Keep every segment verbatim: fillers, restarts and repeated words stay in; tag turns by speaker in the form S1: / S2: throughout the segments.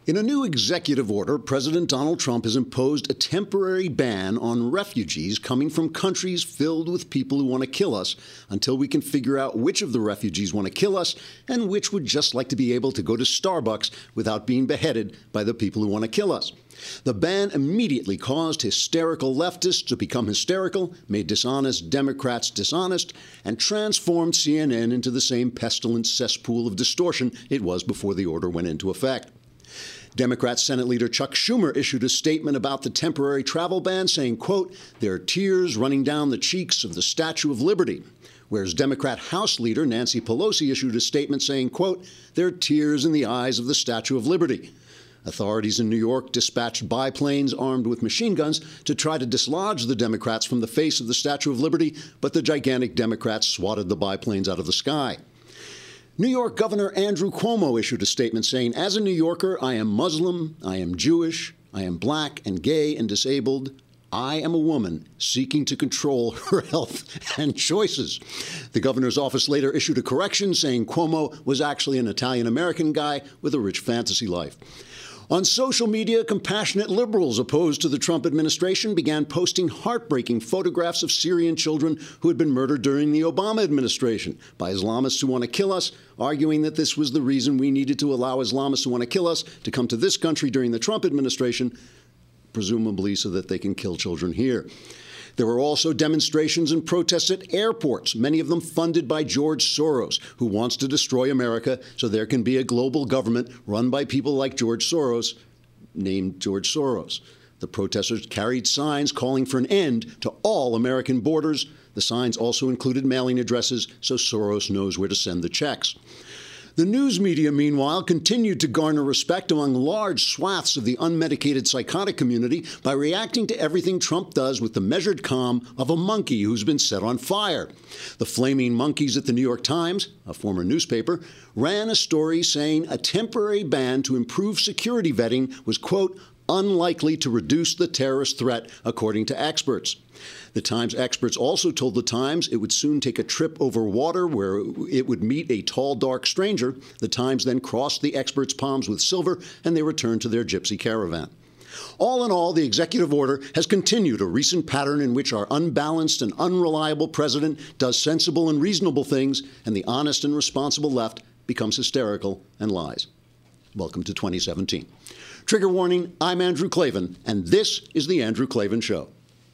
S1: In a new executive order, President Donald Trump has imposed a temporary ban on refugees coming from countries filled with people who want to kill us until we can figure out which of the refugees want to kill us and which would just like to be able to go to Starbucks without being beheaded by the people who want to kill us. The ban immediately caused hysterical leftists to become hysterical, made dishonest Democrats dishonest, and transformed C N N into the same pestilent cesspool of distortion it was before the order went into effect. Democrat Senate Leader Chuck Schumer issued a statement about the temporary travel ban saying, quote, "There are tears running down the cheeks of the Statue of Liberty," whereas Democrat House Leader Nancy Pelosi issued a statement saying, quote, "There are tears in the eyes of the Statue of Liberty." Authorities in New York dispatched biplanes armed with machine guns to try to dislodge the Democrats from the face of the Statue of Liberty, but the gigantic Democrats swatted the biplanes out of the sky. New York Governor Andrew Cuomo issued a statement saying, "As a New Yorker, I am Muslim, I am Jewish, I am black and gay and disabled. I am a woman seeking to control her health and choices." The governor's office later issued a correction saying Cuomo was actually an Italian-American guy with a rich fantasy life. On social media, compassionate liberals opposed to the Trump administration began posting heartbreaking photographs of Syrian children who had been murdered during the Obama administration by Islamists who want to kill us, arguing that this was the reason we needed to allow Islamists who want to kill us to come to this country during the Trump administration, presumably so that they can kill children here. There were also demonstrations and protests at airports, many of them funded by George Soros, who wants to destroy America so there can be a global government run by people like George Soros, named George Soros. The protesters carried signs calling for an end to all American borders. The signs also included mailing addresses so Soros knows where to send the checks. The news media, meanwhile, continued to garner respect among large swaths of the unmedicated psychotic community by reacting to everything Trump does with the measured calm of a monkey who's been set on fire. The Flaming Monkeys at the New York Times, a former newspaper, ran a story saying a temporary ban to improve security vetting was, quote, unlikely to reduce the terrorist threat, according to experts. The Times experts also told the Times it would soon take a trip over water where it would meet a tall, dark stranger. The Times then crossed the experts' palms with silver, and they returned to their gypsy caravan. All in all, the executive order has continued a recent pattern in which our unbalanced and unreliable president does sensible and reasonable things, and the honest and responsible left becomes hysterical and lies. Welcome to twenty seventeen. Trigger warning, I'm Andrew Klavan, and this is The Andrew Klavan Show.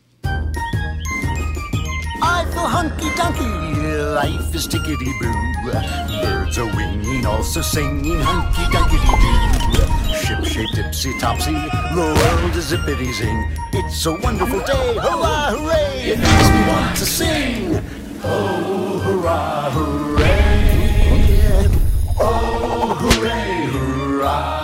S2: I feel hunky-dunky, life is tickety-boo. Birds are winging, also singing hunky-dunky-doo. Ship-shaped, ipsy-topsy, the world is zippity-zing. It's a wonderful day, hurrah, hooray! It makes me want to sing. Oh, hurrah, hooray! Oh, hooray, hurrah!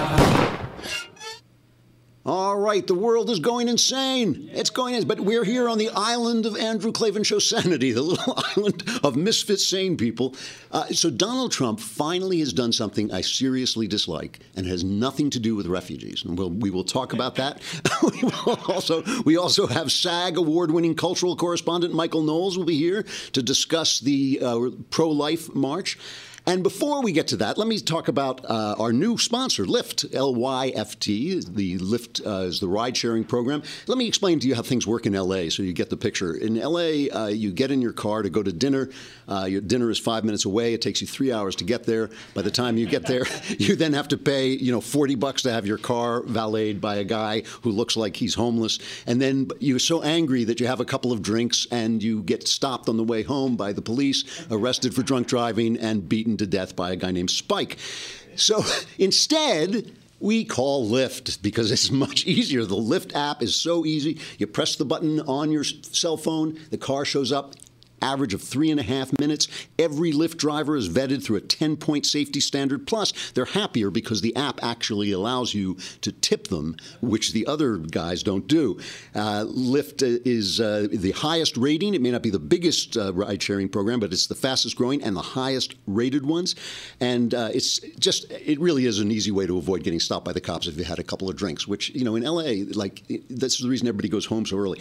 S1: All right, the world is going insane. It's going in, but we're here on the island of Andrew Klavan Show sanity, the little island of misfit sane people. Uh, so Donald Trump finally has done something I seriously dislike and has nothing to do with refugees. And we'll, we will talk about that. we, will also, we also have SAG award-winning cultural correspondent Michael Knowles will be here to discuss the uh, pro-life march. And before we get to that, let me talk about uh, our new sponsor, Lyft, L Y F T. The Lyft uh, is the ride-sharing program. Let me explain to you how things work in L A so you get the picture. In L A, uh, you get in your car to go to dinner. Uh, your dinner is five minutes away. It takes you three hours to get there. By the time you get there, you then have to pay, you know, forty bucks to have your car valeted by a guy who looks like he's homeless. And then you're so angry that you have a couple of drinks and you get stopped on the way home by the police, arrested for drunk driving, and beaten to death by a guy named Spike. So instead, we call Lyft because it's much easier. The Lyft app is so easy. You press the button on your cell phone, the car shows up. Average of three and a half minutes. Every Lyft driver is vetted through a ten-point safety standard. Plus, they're happier because the app actually allows you to tip them, which the other guys don't do. Uh, Lyft is uh, the highest rating. It may not be the biggest uh, ride-sharing program, but it's the fastest growing and the highest rated ones. And uh, it's just, it really is an easy way to avoid getting stopped by the cops if you had a couple of drinks, which, you know, in L A, like, that's the reason everybody goes home so early.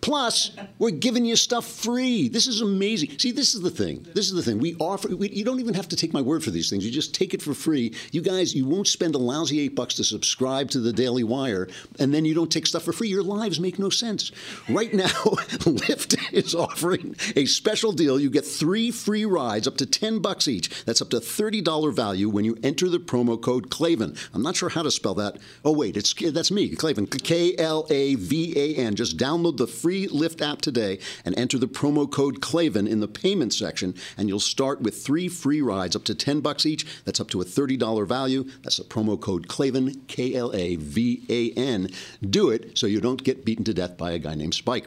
S1: Plus, we're giving you stuff free. This is amazing. See, this is the thing. This is the thing. We offer. We, you don't even have to take my word for these things. You just take it for free. You guys, you won't spend a lousy eight bucks to subscribe to the Daily Wire, and then you don't take stuff for free. Your lives make no sense. Right now, Lyft is offering a special deal. You get three free rides, up to ten bucks each. That's up to thirty dollars value when you enter the promo code Klavan. I'm not sure how to spell that. Oh wait, it's that's me, Klavan. K L A V A N. Just download the free Lyft app today and enter the promo code Klavan in the payment section, and you'll start with three free rides up to ten bucks each. That's up to a thirty dollars value. That's the promo code Klavan, K L A V A N. Do it so you don't get beaten to death by a guy named Spike.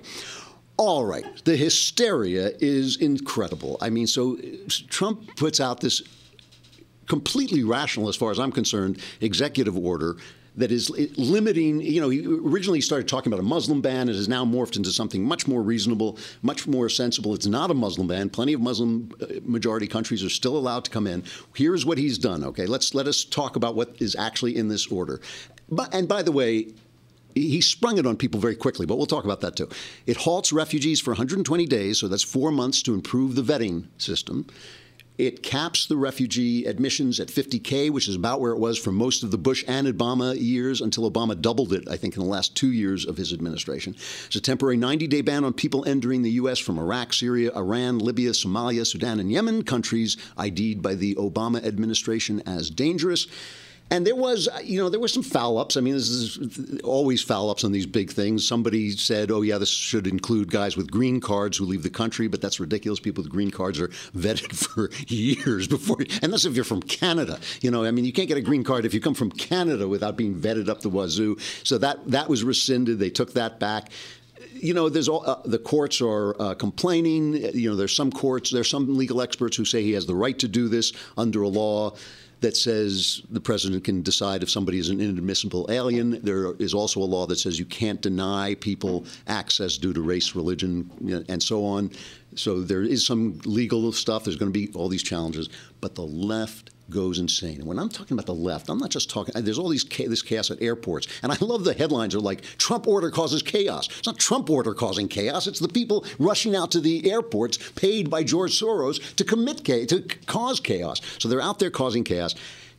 S1: All right, the hysteria is incredible. I mean, so Trump puts out this completely rational, as far as I'm concerned, executive order that is limiting, you know, he originally started talking about a Muslim ban. It has now morphed into something much more reasonable, much more sensible. It's not a Muslim ban. Plenty of Muslim majority countries are still allowed to come in. Here's what he's done, okay? Let's let us talk about what is actually in this order. But, and by the way, he sprung it on people very quickly, but we'll talk about that too. It halts refugees for one hundred twenty days, so that's four months to improve the vetting system. It caps the refugee admissions at fifty K, which is about where it was for most of the Bush and Obama years until Obama doubled it, I think, in the last two years of his administration. It's a temporary ninety-day ban on people entering the U S from Iraq, Syria, Iran, Libya, Somalia, Sudan, and Yemen, countries I D'd by the Obama administration as dangerous. And there was, you know, there were some foul-ups. I mean, this is always foul-ups on these big things. Somebody said, oh, yeah, this should include guys with green cards who leave the country, but that's ridiculous. People with green cards are vetted for years before, unless if you're from Canada. You know, I mean, you can't get a green card if you come from Canada without being vetted up the wazoo. So that, that was rescinded. They took that back. You know, there's all, uh, the courts are uh, complaining. You know, there's some courts, there's some legal experts who say he has the right to do this under a law that says the president can decide if somebody is an inadmissible alien. There is also a law that says you can't deny people access due to race, religion, you know, and so on. So there is some legal stuff. There's going to be all these challenges. But the left goes insane. And when I'm talking about the left, I'm not just talking, there's all these this chaos at airports. And I love the headlines are like, Trump order causes chaos. It's not Trump order causing chaos. It's the people rushing out to the airports paid by George Soros to commit chaos, to cause chaos. So they're out there causing chaos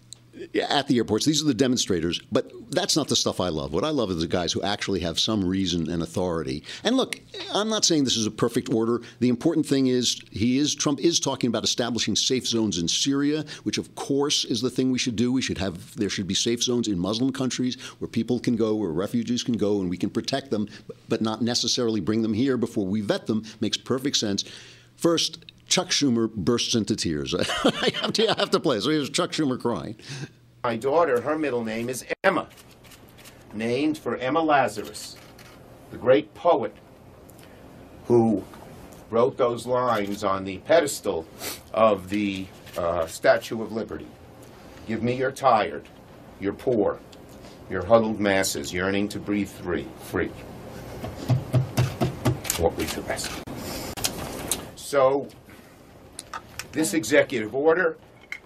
S1: at the airports. These are the demonstrators. But that's not the stuff I love. What I love is the guys who actually have some reason and authority. And look, I'm not saying this is a perfect order. The important thing is he is Trump is talking about establishing safe zones in Syria, which of course is the thing we should do. We should have there should be safe zones in Muslim countries where people can go, where refugees can go, and we can protect them, but not necessarily bring them here before we vet them. Makes perfect sense. First, Chuck Schumer bursts into tears. I, have to, I have to play. So here's Chuck Schumer crying.
S3: My daughter, her middle name is Emma, named for Emma Lazarus, the great poet who wrote those lines on the pedestal of the uh, Statue of Liberty. Give me your tired, your poor, your huddled masses yearning to breathe free. free. What read the rest? So, this executive order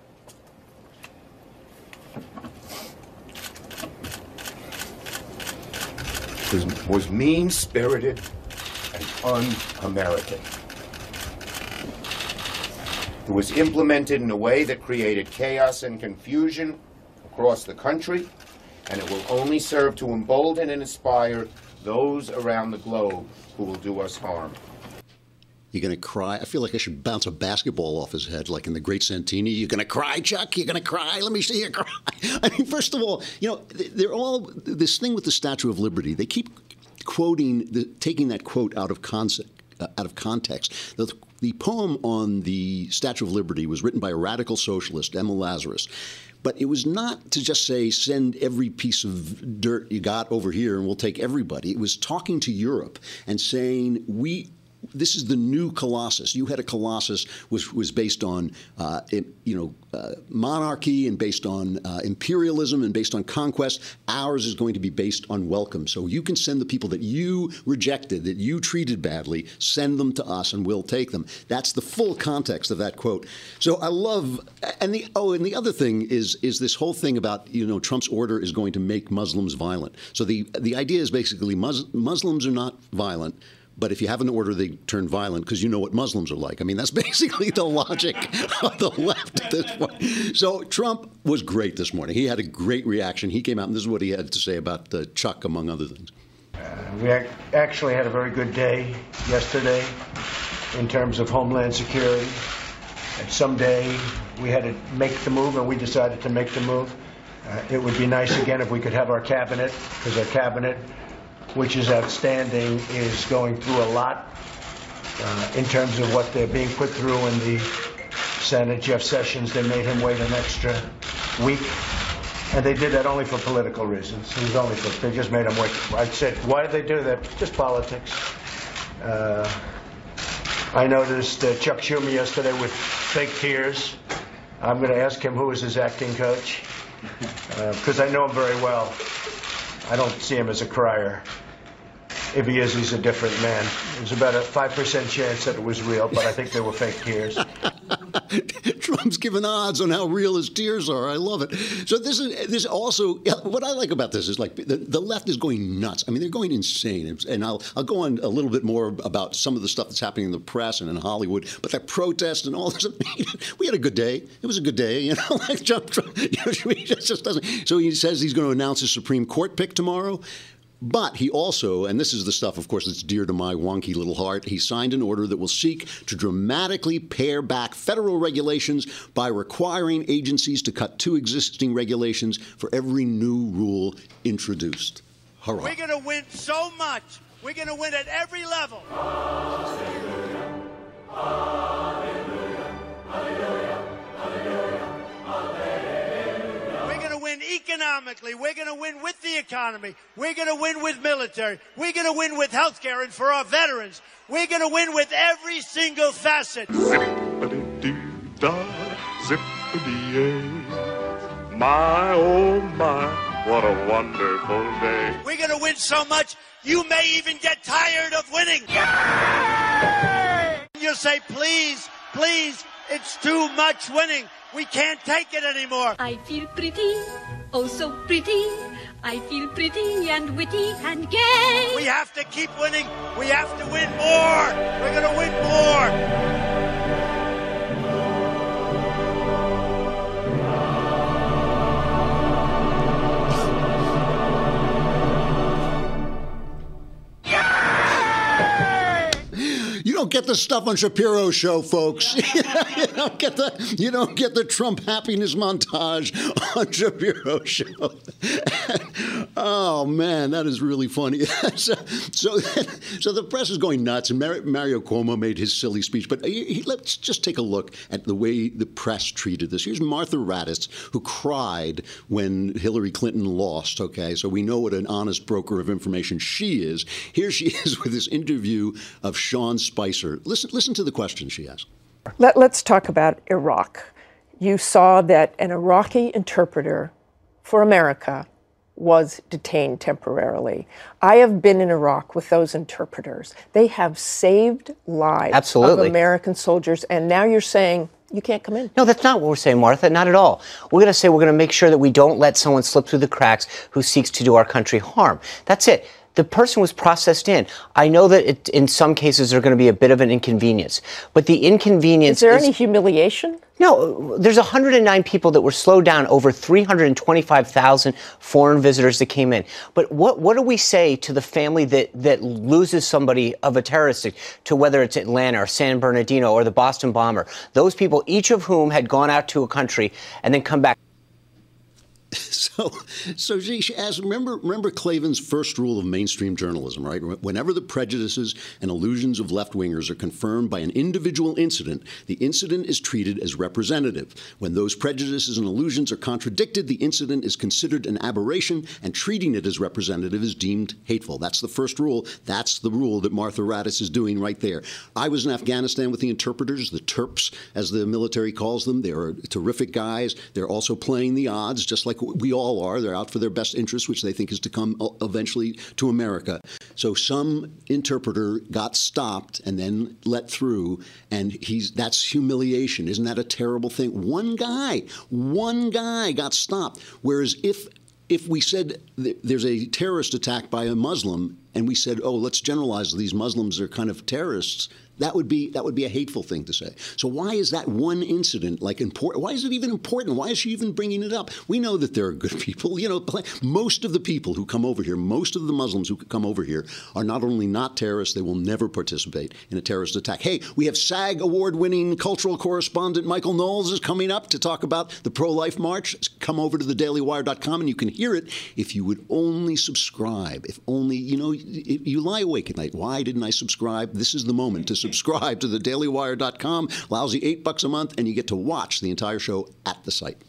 S3: was, was mean-spirited and un-American. It was implemented in a way that created chaos and confusion across the country, and it will only serve to embolden and inspire those around the globe who will do us harm.
S1: You're going to cry? I feel like I should bounce a basketball off his head, like in The Great Santini. You're going to cry, Chuck? You're going to cry? Let me see you cry. I mean, first of all, you know, they're all, this thing with the Statue of Liberty, they keep quoting, the, taking that quote out of concept, uh, out of context. The, the poem on the Statue of Liberty was written by a radical socialist, Emma Lazarus. But it was not to just say, send every piece of dirt you got over here and we'll take everybody. It was talking to Europe and saying, we... this is the new Colossus. You had a Colossus which was based on, uh, it, you know, uh, monarchy and based on uh, imperialism and based on conquest. Ours is going to be based on welcome. So you can send the people that you rejected, that you treated badly, send them to us and we'll take them. That's the full context of that quote. So I love, and the oh, and the other thing is is this whole thing about, you know, Trump's order is going to make Muslims violent. So the the idea is basically Mus- Muslims are not violent. but if you have an order, they turn violent because you know what Muslims are like. I mean, that's basically the logic of the left at this point. So Trump was great this morning. He had a great reaction. He came out, and this is what he had to say about uh, Chuck, among other things.
S4: Uh, we ac- actually had a very good day yesterday in terms of Homeland Security. And someday we had to make the move, and we decided to make the move. Uh, it would be nice again if we could have our cabinet, because our cabinet, which is outstanding, is going through a lot uh, in terms of what they're being put through in the Senate. Jeff Sessions, they made him wait an extra week. And they did that only for political reasons. It was only for, they just made him wait. I said, why did they do that? Just politics. Uh, I noticed uh, Chuck Schumer yesterday with fake tears. I'm going to ask him who is his acting coach, because uh, I know him very well. I don't see him as a crier. If he is, he's a different man. There's about a five percent chance that it was real, but I think they were fake tears.
S1: Trump's giving odds on how real his tears are. I love it. So this is this also what I like about this is like the, the left is going nuts. I mean, they're going insane. And I'll I'll go on a little bit more about some of the stuff that's happening in the press and in Hollywood. But that protest and all this, we had a good day. It was a good day. You know, like Trump, Trump you know, he just doesn't. So he says he's going to announce his Supreme Court pick tomorrow. But he also, and this is the stuff, of course, that's dear to my wonky little heart, he signed an order that will seek to dramatically pare back federal regulations by requiring agencies to cut two existing regulations for every new rule introduced. Hurrah.
S5: We're going to win so much. We're going to win at every level. Hallelujah. Hallelujah. Hallelujah. Hallelujah. We're going to win economically. We're going to win with the economy. We're going to win with military. We're going to win with health care and for our veterans. We're going to win with every single facet.
S6: Zippity-doo-dah, zippity-yay. My, oh my, what a wonderful day.
S5: We're going to win so much, you may even get tired of winning. Yay! You'll say, please, please, it's too much winning. We can't take it anymore.
S7: I feel pretty, oh so pretty. I feel pretty and witty and gay.
S5: We have to keep winning. We have to win more. We're going to win more.
S1: You don't get the stuff on Shapiro's show, folks. you don't get the you don't get the Trump happiness montage on Shapiro's show. Oh man, that is really funny. so, so, so the press is going nuts, and Mario Cuomo made his silly speech. But he, he, let's just take a look at the way the press treated this. Here's Martha Raddatz, who cried when Hillary Clinton lost. Okay, so we know what an honest broker of information she is. Here she is with this interview of Sean Spicer. Listen, listen to the question she asked.
S8: Let, let's talk about Iraq. You saw that an Iraqi interpreter for America was detained temporarily. I have been in Iraq with those interpreters. They have saved lives
S9: Absolutely.
S8: of American soldiers, and now you're saying you can't come in.
S9: No, that's not what we're saying, Martha, not at all. We're going to say we're going to make sure that we don't let someone slip through the cracks who seeks to do our country harm. That's it. The person was processed in. I know that it, in some cases there's going to be a bit of an inconvenience, but the inconvenience
S8: is there
S9: is,
S8: any humiliation?
S9: No, there's one hundred nine people that were slowed down, over three hundred twenty-five thousand foreign visitors that came in. But what what do we say to the family that, that loses somebody of a terrorist, to whether it's Atlanta or San Bernardino or the Boston bomber? Those people, each of whom had gone out to a country and then come back.
S1: So, so she, she asked, remember, remember Klavan's first rule of mainstream journalism, right? Whenever the prejudices and illusions of left-wingers are confirmed by an individual incident, the incident is treated as representative. When those prejudices and illusions are contradicted, the incident is considered an aberration, and treating it as representative is deemed hateful. That's the first rule. That's the rule that Martha Raddatz is doing right there. I was in Afghanistan with the interpreters, the Terps, as the military calls them. They're terrific guys. They're also playing the odds, just like we all are. They're out for their best interests, which they think is to come eventually to America. So some interpreter got stopped and then let through, and he's that's humiliation. Isn't that a terrible thing? One guy, one guy got stopped. Whereas if if we said th- there's a terrorist attack by a Muslim, and we said, oh, let's generalize these Muslims are kind of terrorists, that would be that would be a hateful thing to say. So why is that one incident like important? Why is it even important? Why is she even bringing it up? We know that there are good people. You know, most of the people who come over here, most of the Muslims who come over here are not only not terrorists, they will never participate in a terrorist attack. Hey, we have SAG award-winning cultural correspondent Michael Knowles is coming up to talk about the pro-life march. Come over to the daily wire dot com and you can hear it if you would only subscribe. If only, you know, you lie awake at night. Why didn't I subscribe? This is the moment to subscribe. Subscribe to the daily wire dot com, lousy eight bucks a month, and you get to watch the entire show at the site.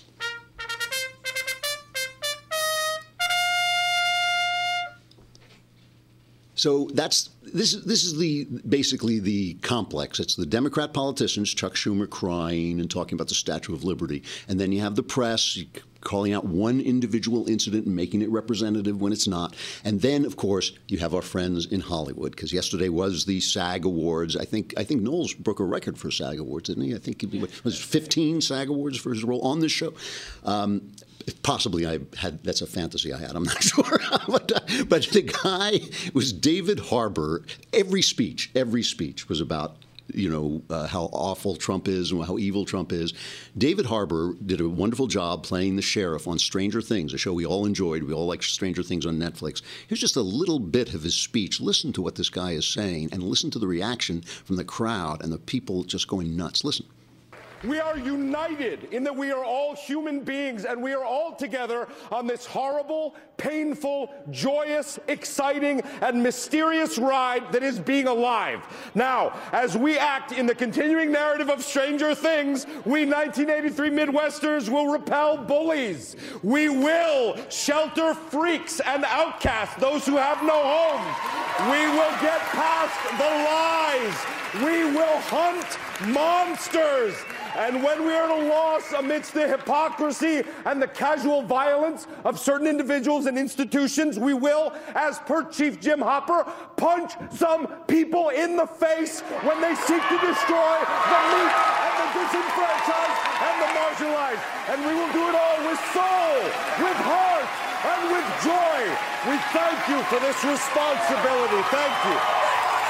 S1: So that's this. This is the basically the complex. It's the Democrat politicians, Chuck Schumer crying and talking about the Statue of Liberty, and then you have the press calling out one individual incident and making it representative when it's not. And then, of course, you have our friends in Hollywood, because yesterday was the SAG Awards. I think I think Knowles broke a record for SAG Awards, didn't he? I think it was fifteen SAG Awards for his role on this show. Um, Possibly I had, that's a fantasy I had, I'm not sure. but, uh, but the guy was David Harbour. Every speech, every speech was about, you know, uh, how awful Trump is and how evil Trump is. David Harbour did a wonderful job playing the sheriff on Stranger Things, a show we all enjoyed. We all like Stranger Things on Netflix. Here's just a little bit of his speech. Listen to what this guy is saying and listen to the reaction from the crowd and the people just going nuts. Listen.
S10: We are united in that we are all human beings and we are all together on this horrible, painful, joyous, exciting, and mysterious ride that is being alive. Now, as we act in the continuing narrative of Stranger Things, we nineteen eighty-three Midwesterners will repel bullies. We will shelter freaks and outcasts, those who have no homes. We will get past the lies. We will hunt monsters. And when we are at a loss amidst the hypocrisy and the casual violence of certain individuals and institutions, we will, as per Chief Jim Hopper, punch some people in the face when they seek to destroy the meek and the disenfranchised and the marginalized. And we will do it all with soul, with heart, and with joy. We thank you for this responsibility. Thank you.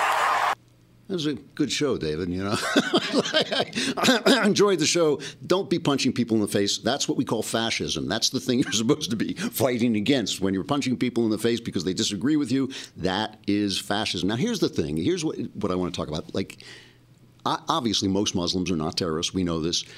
S1: It was a good show, David, you know. I enjoyed the show. Don't be punching people in the face. That's what we call fascism. That's the thing you're supposed to be fighting against. When you're punching people in the face because they disagree with you, that is fascism. Now, here's the thing. Here's what, what I want to talk about. Like, obviously, most Muslims are not terrorists. We know this.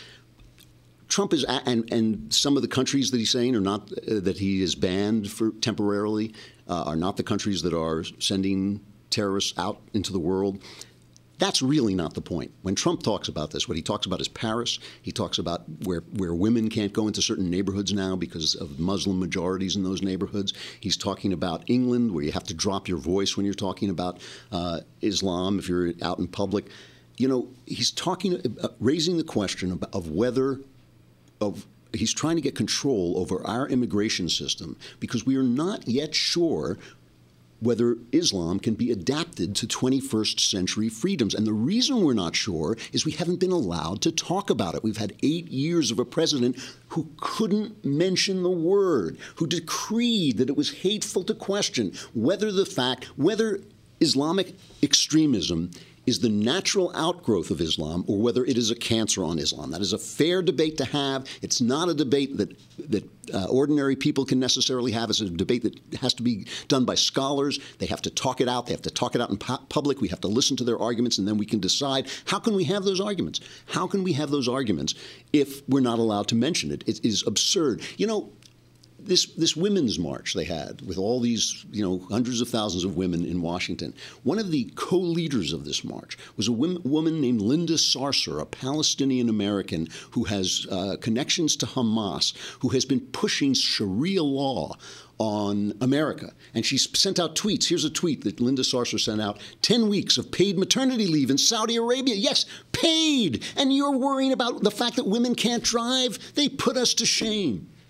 S1: Trump is, and, and some of the countries that he's saying are not, uh, that he is banned for temporarily, uh, are not the countries that are sending terrorists out into the world. That's really not the point. When Trump talks about this, what he talks about is Paris. He talks about where, where women can't go into certain neighborhoods now because of Muslim majorities in those neighborhoods. He's talking about England, where you have to drop your voice when you're talking about uh, Islam if you're out in public. You know, he's talking, uh, raising the question of, of whether, of he's trying to get control over our immigration system because we are not yet sure whether Islam can be adapted to twenty-first century freedoms. And the reason we're not sure is we haven't been allowed to talk about it. We've had eight years of a president who couldn't mention the word, who decreed that it was hateful to question whether the fact, whether Islamic extremism is the natural outgrowth of Islam or whether it is a cancer on Islam. That is a fair debate to have. It's not a debate that, that uh, ordinary people can necessarily have. It's a debate that has to be done by scholars. They have to talk it out. They have to talk it out in pu- public. We have to listen to their arguments, and then we can decide, how can we have those arguments? How can we have those arguments if we're not allowed to mention it? It is absurd. You know, This this women's march they had with all these, you know, hundreds of thousands of women in Washington. One of the co-leaders of this march was a women, woman named Linda Sarsour, a Palestinian American who has uh, connections to Hamas, who has been pushing Sharia law on America. And she sent out tweets. Here's a tweet that Linda Sarsour sent out. ten weeks of paid maternity leave in Saudi Arabia. Yes, paid. And you're worrying about the fact that women can't drive? They put us to shame.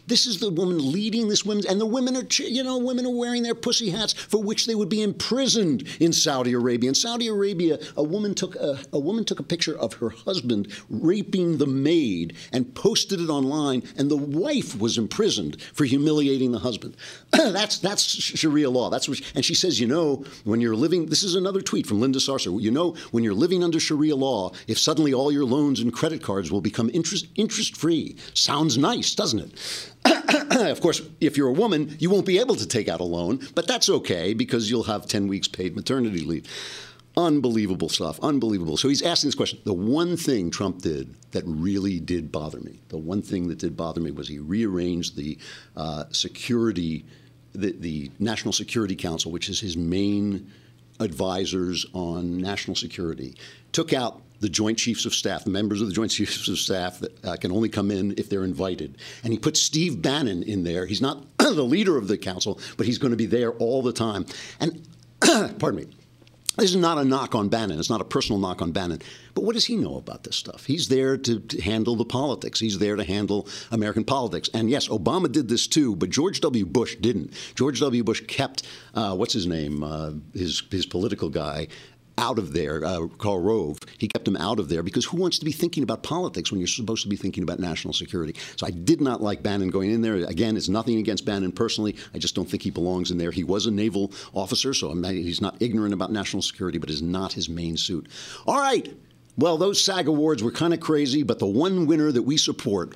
S1: This is the woman leading this women, and the women are, you know, women are wearing their pussy hats for which they would be imprisoned in Saudi Arabia. In Saudi Arabia, a woman took a, a woman took a picture of her husband raping the maid and posted it online, and the wife was imprisoned for humiliating the husband. that's that's Sharia law. That's what, she, and she says, you know, when you're living, this is another tweet from Linda Sarsour. You know, when you're living under Sharia law, if suddenly all your loans and credit cards will become interest interest free, sounds nice, doesn't it? Of course, if you're a woman, you won't be able to take out a loan, but that's okay because you'll have ten weeks paid maternity leave. Unbelievable stuff. Unbelievable. So he's asking this question. The one thing Trump did that really did bother me, the one thing that did bother me was he rearranged the uh, security, the, the National Security Council, which is his main advisors on national security, took out the Joint Chiefs of Staff, the members of the Joint Chiefs of Staff that uh, can only come in if they're invited. And he put Steve Bannon in there. He's not the leader of the council, but he's going to be there all the time. And, pardon me, this is not a knock on Bannon. It's not a personal knock on Bannon. But what does he know about this stuff? He's there to, to handle the politics. He's there to handle American politics. And yes, Obama did this too, but George W. Bush didn't. George W. Bush kept, uh, what's his name, uh, his, his political guy, out of there, uh, Karl Rove. He kept him out of there because who wants to be thinking about politics when you're supposed to be thinking about national security? So I did not like Bannon going in there. Again, it's nothing against Bannon personally. I just don't think he belongs in there. He was a naval officer, so I'm not, he's not ignorant about national security, but is not his main suit. All right. Well, those SAG Awards were kind of crazy, but the one winner that we support,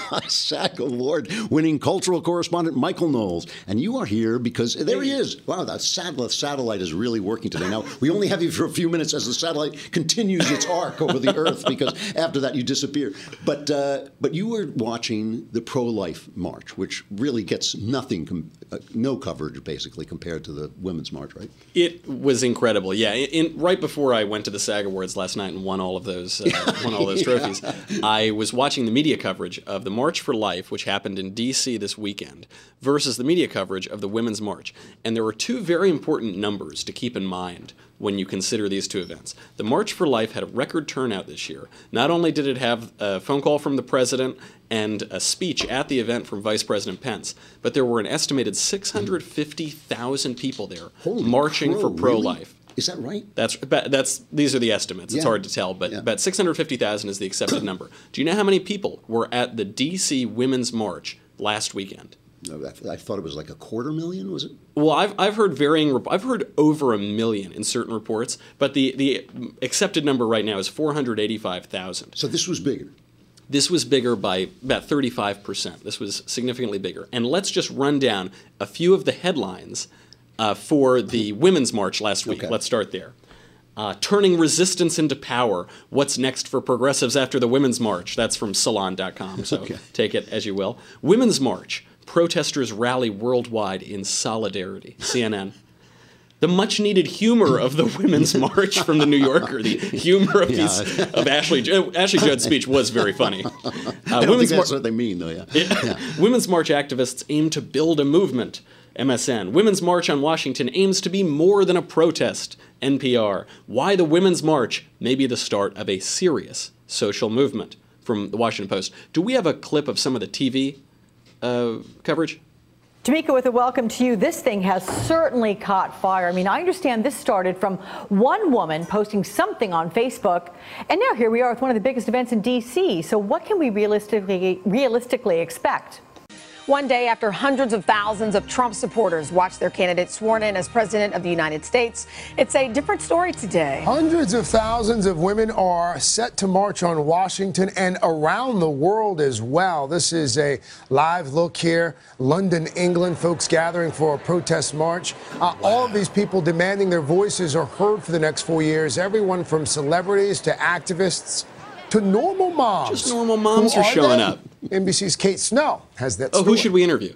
S1: SAG Award-winning cultural correspondent Michael Knowles. And you are here because there he is. Wow, that satellite, satellite is really working today. Now, we only have you for a few minutes as the satellite continues its arc over the Earth because after that you disappear. But uh, but you were watching the pro-life march, which really gets nothing, com- uh, no coverage basically compared to the women's march, right?
S11: It was incredible, yeah. In, in, right before I went to the SAG Awards last night and won all of those, uh, won all those trophies, yeah. I was watching the media coverage of the March for Life, which happened in D C this weekend, versus the media coverage of the Women's March. And there were two very important numbers to keep in mind when you consider these two events. The March for Life had a record turnout this year. Not only did it have a phone call from the president and a speech at the event from Vice President Pence, but there were an estimated six hundred fifty thousand people there
S1: Holy
S11: marching
S1: crow,
S11: for pro-life.
S1: Really? Is that right?
S11: That's that's these are the estimates. It's
S1: yeah.
S11: hard to tell, but
S1: yeah.
S11: about six hundred fifty thousand is the accepted number. Do you know how many people were at the D C Women's March last weekend?
S1: No, I thought it was like a quarter million, was it?
S11: Well, I've I've heard varying. I've heard over a million in certain reports, but the the accepted number right now is four hundred eighty-five thousand.
S1: So this was bigger.
S11: This was bigger by about thirty-five percent. This was significantly bigger. And let's just run down a few of the headlines uh, for the Women's March last week.
S1: Okay.
S11: Let's start there. Uh, turning resistance into power. What's next for progressives after the Women's March? That's from Salon dot com, so okay. Take it as you will. Women's March. Protesters rally worldwide in solidarity. C N N. The much-needed humor of the Women's March from the New Yorker. The humor of, these, yeah. of Ashley Ashley Judd's speech was very funny. Uh,
S1: I don't
S11: Women's
S1: think that's
S11: Mar-
S1: what they mean, though. Yeah.
S11: yeah.
S1: yeah.
S11: Women's March activists aim to build a movement. M S N. Women's March on Washington aims to be more than a protest. N P R. Why the Women's March may be the start of a serious social movement. From the Washington Post. Do we have a clip of some of the T V uh, coverage?
S12: Tamika, with a welcome to you. This thing has certainly caught fire. I mean, I understand this started from one woman posting something on Facebook, and now here we are with one of the biggest events in D C. So what can we realistically realistically expect?
S13: One day after hundreds of thousands of Trump supporters watched their candidate sworn in as president of the United States, it's a different story today.
S14: Hundreds of thousands of women are set to march on Washington and around the world as well. This is a live look here. London, England, folks gathering for a protest march. Uh, all of these people demanding their voices are heard for the next four years. Everyone from celebrities to activists to normal moms.
S11: Just normal moms are, are showing up.
S14: N B C's Kate Snow has that
S11: Oh,
S14: story.
S11: who should we interview?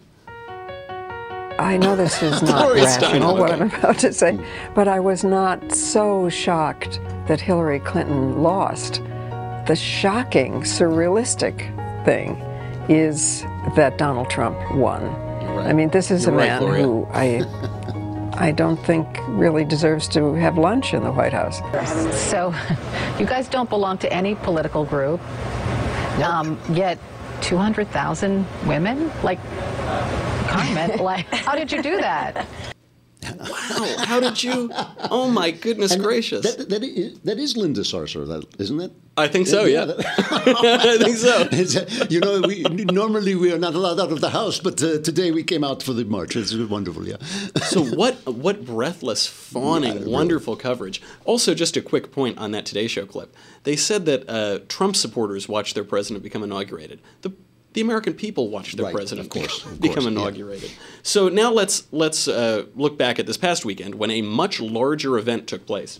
S15: I know this is not rational, what I'm about to say, but I was not so shocked that Hillary Clinton lost. The shocking, surrealistic thing is that Donald Trump won.
S11: Right.
S15: I mean, this is
S11: You're
S15: a
S11: right,
S15: man
S11: Gloria.
S15: who I I don't think really deserves to have lunch in the White House.
S16: So, you guys don't belong to any political group, um, yet two hundred thousand women? Like, Carmen, like, how did you do that?
S11: Wow, how did you? Oh, my goodness
S1: and
S11: gracious.
S1: That, that, is, that is Linda Sarsour, that, isn't it?
S11: I think so, yeah.
S1: yeah.
S11: I think
S1: so. You know, we, normally we are not allowed out of the house, but uh, today we came out for the march. It's wonderful, yeah.
S11: So what what breathless, fawning, yeah, wonderful really. coverage. Also, just a quick point on that Today Show clip. They said that uh, Trump supporters watched their president become inaugurated. The The American people watched their
S1: right,
S11: president
S1: of course, of
S11: become
S1: course,
S11: inaugurated. Yeah. So now let's let's uh, look back at this past weekend when a much larger event took place.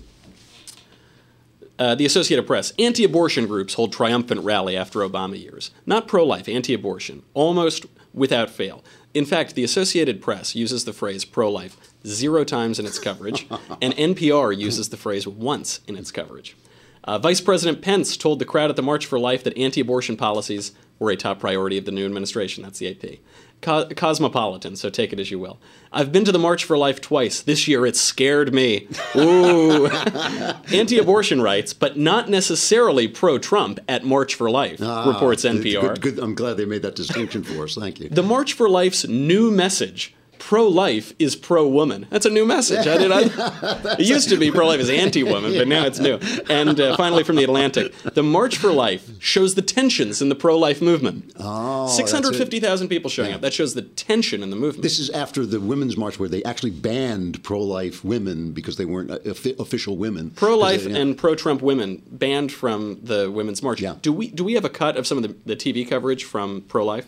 S11: Uh, the Associated Press, anti-abortion groups hold triumphant rally after Obama years. Not pro-life, anti-abortion, almost without fail. In fact, the Associated Press uses the phrase pro-life zero times in its coverage, and N P R uses the phrase once in its coverage. Uh, Vice President Pence told the crowd at the March for Life that anti-abortion policies were a top priority of the new administration. That's the A P. Co- Cosmopolitan, so take it as you will. I've been to the March for Life twice. This year it scared me. Ooh. Anti-abortion rights, but not necessarily pro-Trump at March for Life, ah, reports N P R.
S1: Good, good. I'm glad they made that distinction for us. Thank you.
S11: The March for Life's new message: pro-life is pro-woman. That's a new message. I did. I, it used to be pro-life is anti-woman, but now it's new. And uh, finally, from the Atlantic, the March for Life shows the tensions in the pro-life movement.
S1: Oh,
S11: six hundred fifty thousand people showing
S1: yeah.
S11: up. That shows the tension in the movement.
S1: This is after the Women's March, where they actually banned pro-life women because they weren't uh, official women.
S11: Pro-life
S1: they, yeah.
S11: and pro-Trump women banned from the Women's March.
S1: Yeah.
S11: Do we do we have a cut of some of the, the T V coverage from pro-life?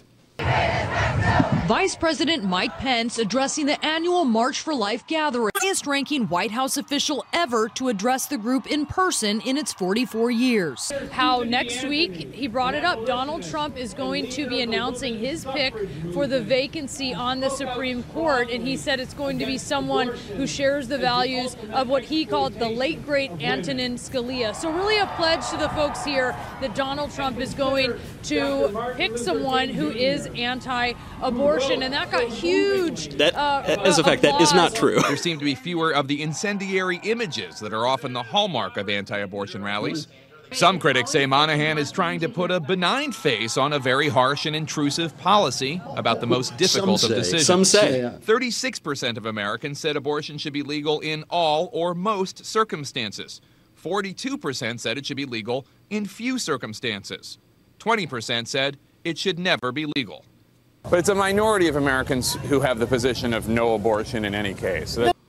S17: Vice President Mike Pence addressing the annual March for Life gathering, highest-ranking White House official ever to address the group in person in its forty-four years.
S18: How next week, he brought it up, Donald Trump is going to be announcing his pick for the vacancy on the Supreme Court, and he said it's going to be someone who shares the values of what he called the late, great Antonin Scalia. So really a pledge to the folks here that Donald Trump is going to pick someone who is anti-abortion, and that got huge.
S11: That,
S18: uh,
S11: as a fact, that is not true.
S19: There seem to be fewer of the incendiary images that are often the hallmark of anti-abortion rallies. Some critics say Monahan is trying to put a benign face on a very harsh and intrusive policy about the most difficult
S11: Some
S19: of
S11: say.
S19: decisions.
S11: Some say.
S19: thirty-six percent of Americans said abortion should be legal in all or most circumstances. forty-two percent said it should be legal in few circumstances. twenty percent said it should never be legal.
S20: But it's a minority of Americans who have the position of no abortion in any case. So that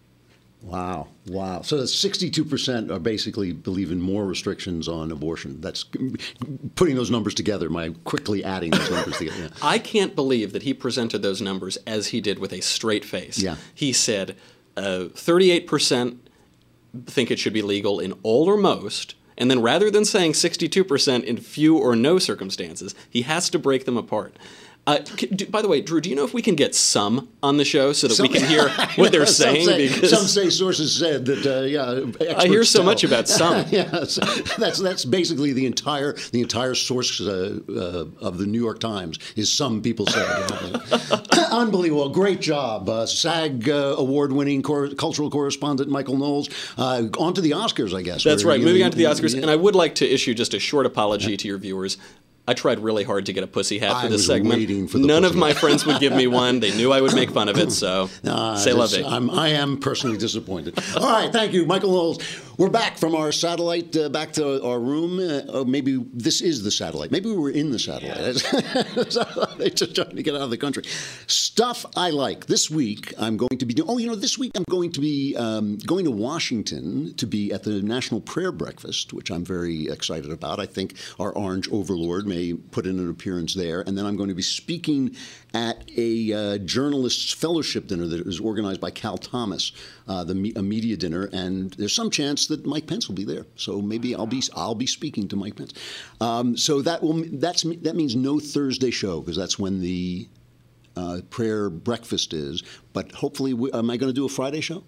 S1: Wow, wow. So sixty-two percent are basically believe in more restrictions on abortion. That's putting those numbers together, my quickly adding those numbers together. Yeah.
S11: I can't believe that he presented those numbers as he did with a straight face.
S1: Yeah.
S11: He said uh, thirty-eight percent think it should be legal in all or most, and then rather than saying sixty-two percent in few or no circumstances, he has to break them apart. Uh, do, by the way, Drew, do you know if we can get some on the show so that
S1: some,
S11: we can hear what they're
S1: some
S11: saying?
S1: Say,
S11: because
S1: some say sources said that, uh, yeah,
S11: I hear so
S1: tell.
S11: much about some.
S1: yeah, so that's that's basically the entire the entire source uh, uh, of the New York Times is some people say. Unbelievable, great job, uh, SAG uh, award-winning cor- cultural correspondent Michael Knowles. Uh, on to the Oscars, I guess.
S11: That's
S1: We're,
S11: right.
S1: You
S11: Moving
S1: know,
S11: on to the Oscars,
S1: yeah.
S11: and I would like to issue just a short apology to your viewers. I tried really hard to get a pussy hat for
S1: I
S11: this
S1: was
S11: segment.
S1: waiting for the
S11: None of
S1: pussy
S11: my
S1: hat.
S11: friends would give me one. They knew I would make fun of it, so
S1: Uh,
S11: say la
S1: this-
S11: vie.
S1: I'm, I am personally disappointed. All right, thank you, Michael Knowles. We're back from our satellite, uh, back to our room. Uh, oh, maybe this is the satellite. Maybe we were in the satellite. They're just trying to get out of the country. Stuff I like. This week, I'm going to be doing, oh, you know, this week I'm going to be um, going to Washington to be at the National Prayer Breakfast, which I'm very excited about. I think our orange overlord may put in an appearance there. And then I'm going to be speaking at a uh, journalists fellowship dinner that is organized by Cal Thomas, uh, the me- a media dinner, and there's some chance that Mike Pence will be there. So maybe I'll be I'll be speaking to Mike Pence. Um, so that will that's that means no Thursday show because that's when the uh, prayer breakfast is. But hopefully, we, am I going to do a Friday show?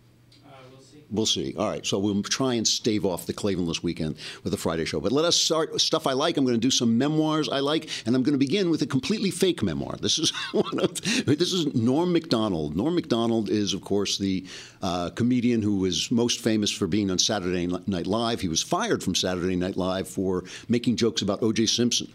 S1: We'll see. All right. So we'll try and stave off the Clavenless weekend with a Friday show. But let us start with stuff I like. I'm going to do some memoirs I like, and I'm going to begin with a completely fake memoir. This is one of, this is Norm Macdonald. Norm Macdonald is, of course, the uh, comedian who was most famous for being on Saturday Night Live. He was fired from Saturday Night Live for making jokes about O J Simpson.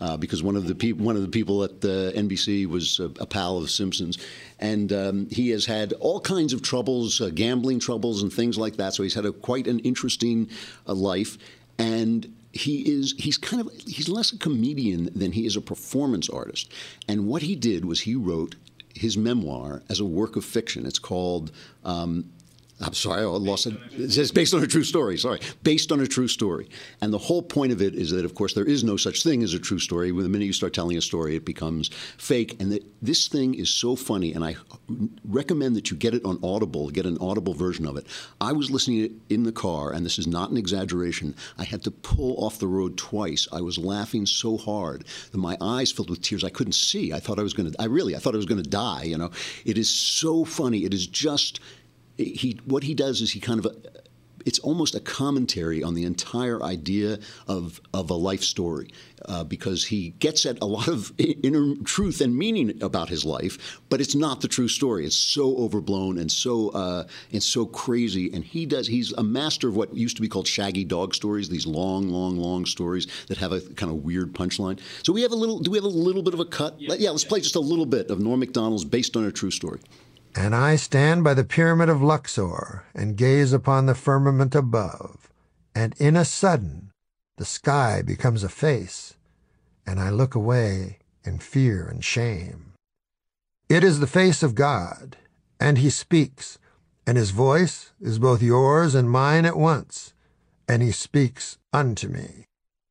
S1: uh, because one of the people one of the people at uh, N B C was a, a pal of Simpson's, and um, he has had all kinds of troubles, uh, gambling troubles, and things like that. So he's had a quite an interesting uh, life, and he is he's kind of he's less a comedian than he is a performance artist. And what he did was he wrote his memoir as a work of fiction. It's called. Um, I'm sorry, I lost it. It's based on a true story, sorry. Based on a true story. And the whole point of it is that, of course, there is no such thing as a true story. The minute you start telling a story, it becomes fake. And that this thing is so funny, and I recommend that you get it on Audible, get an Audible version of it. I was listening to it in the car, and this is not an exaggeration. I had to pull off the road twice. I was laughing so hard that my eyes filled with tears. I couldn't see. I thought I was going to, I really, I thought I was going to die, you know. It is so funny. It is just... He, what he does is he kind of, a, it's almost a commentary on the entire idea of, of a life story, uh, because he gets at a lot of inner truth and meaning about his life, but it's not the true story. It's so overblown and so uh, and so crazy. And he does, he's a master of what used to be called shaggy dog stories, these long, long, long stories that have a kind of weird punchline. So we have a little, do we have a little bit of a cut? Yeah, yeah let's play just a little bit of Norm Macdonald's Based on a True Story.
S21: And I stand by the pyramid of Luxor and gaze upon the firmament above, and in a sudden the sky becomes a face, and I look away in fear and shame. It is the face of God, and he speaks, and his voice is both yours and mine at once, and he speaks unto me.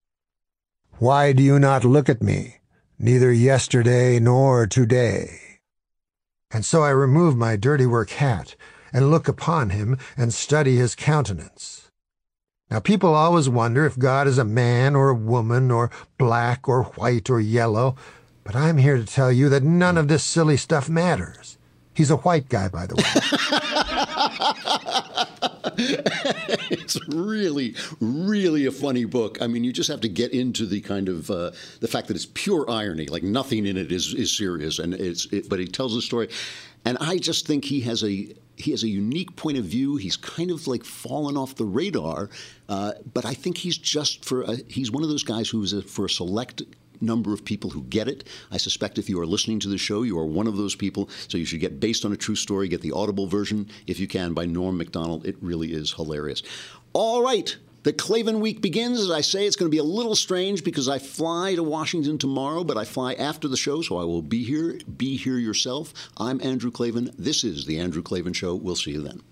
S21: Why do you not look at me, neither yesterday nor today? And so I remove my dirty work hat and look upon him and study his countenance. Now people always wonder if God is a man or a woman or black or white or yellow, but I'm here to tell you that none of this silly stuff matters. He's a white guy, by the
S1: way. It's really, really a funny book. I mean, you just have to get into the kind of uh, the fact that it's pure irony. Like nothing in it is is serious, and it's. It, but he tells the story, and I just think he has a he has a unique point of view. He's kind of like fallen off the radar, uh, but I think he's just for a, he's one of those guys who's a, for a select number of people who get it. I suspect if you are listening to the show, you are one of those people. So you should get Based on a True Story, get the Audible version, if you can, by Norm Macdonald. It really is hilarious. All right. The Klavan Week begins. As I say, it's going to be a little strange because I fly to Washington tomorrow, but I fly after the show, so I will be here. Be here yourself. I'm Andrew Klavan. This is The Andrew Klavan Show. We'll see you then.